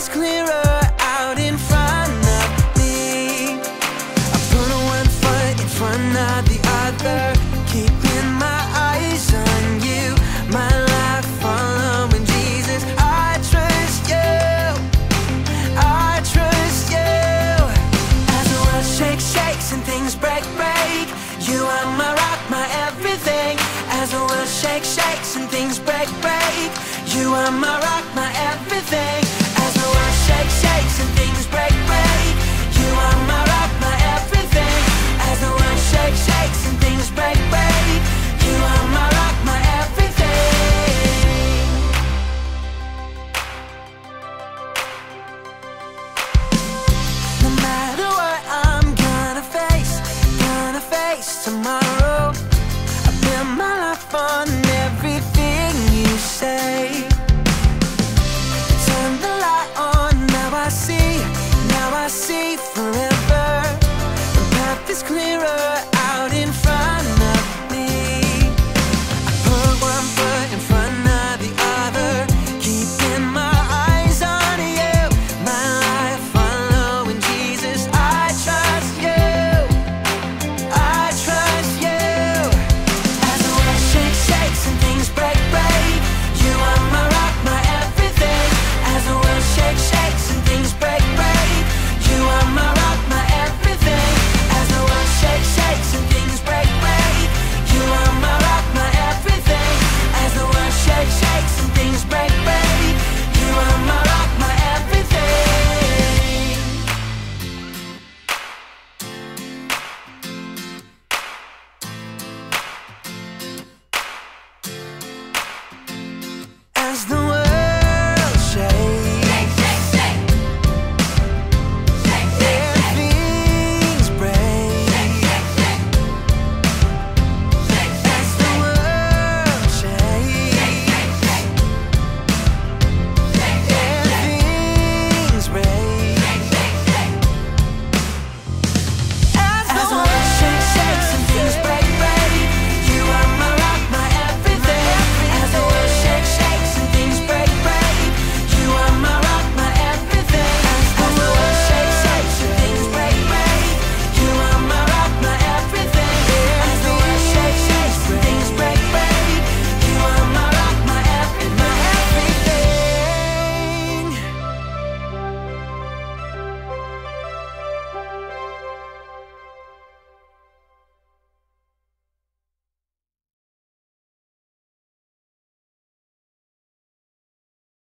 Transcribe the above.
is clearer out in front of me. I put one foot in front of the other, keeping my eyes on you. My life following Jesus. I trust you, I trust you. As the world shakes, shakes and things break, break, you are my rock, my everything. As the world shakes, shakes and things break, break, you are my rock, my everything.